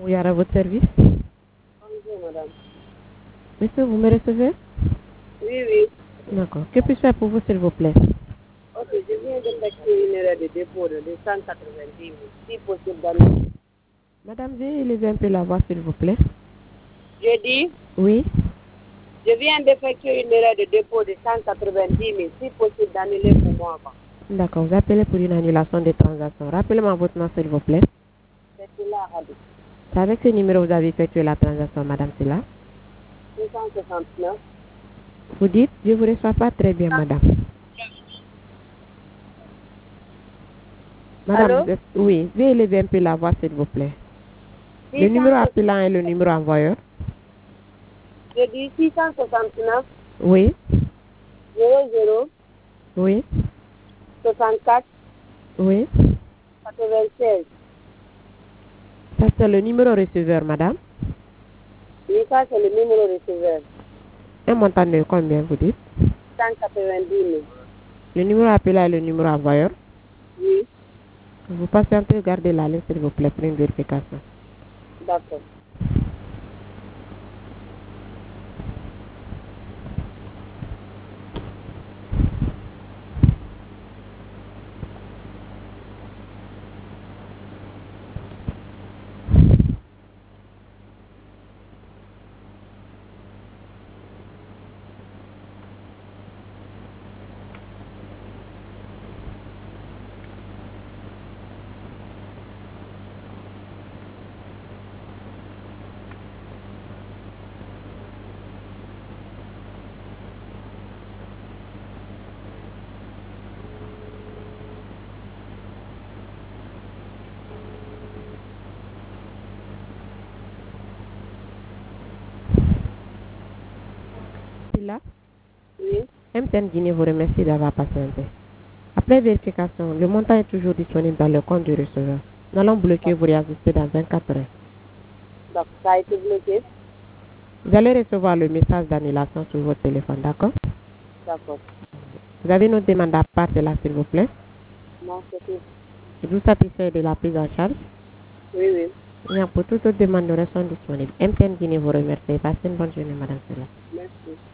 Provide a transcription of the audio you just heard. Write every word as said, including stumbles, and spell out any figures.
Oui, à votre service. Bonjour, madame. Monsieur, vous me recevez? Oui, oui. D'accord. Que puis-je faire pour vous, s'il vous plaît? Ok, je viens d'effectuer une erreur de dépôt de cent quatre-vingt-dix mille, si possible d'annuler. Madame, veuillez élever un peu la voix, s'il vous plaît. Je dis, Oui. je viens d'effectuer une erreur de dépôt de cent quatre-vingt-dix mille, si possible d'annuler pour moi. quoi. D'accord. Vous appelez pour une annulation des transactions. Rappelez-moi votre nom, s'il vous plaît. C'est là, Radou. C'est avec ce numéro que vous avez effectué la transaction, Madame Silla. six cent soixante-neuf. Vous dites, je ne vous reçois pas très bien, Madame. Madame, Allô? vous êtes... Oui. Veuillez élever un peu la voix, s'il vous plaît. Le six cent numéro appelant et le numéro envoyeur. Je dis six cent soixante-neuf, Oui. zéro zéro, Oui. soixante-quatre, Oui. quatre-vingt-seize. Ça, c'est le numéro receveur, Madame. Oui, ça, c'est le numéro receveur. Un montant de combien, vous dites? cent quatre-vingt-dix mille. Le numéro appelant et le numéro envoyeur. Oui, Vous patientez, gardez la ligne, s'il vous plaît, pour une vérification. d'accord. Là, Oui, M T N Guinée vous remercie d'avoir patienté. Après vérification, le montant est toujours disponible dans le compte du receveur. Nous allons bloquer vos réajuster dans vingt-quatre heures. donc ça a été bloqué. Vous allez recevoir le message d'annulation sur votre téléphone, d'accord? D'accord. Vous avez une demande à part de là, s'il vous plaît? Non, c'est tout. Êtes-vous satisfait de la prise en charge? Oui, oui. Bien, pour toute autre demande, nous restons disponibles. M T N Guinée vous remercie. Passez une bonne journée, Madame Sela. Merci.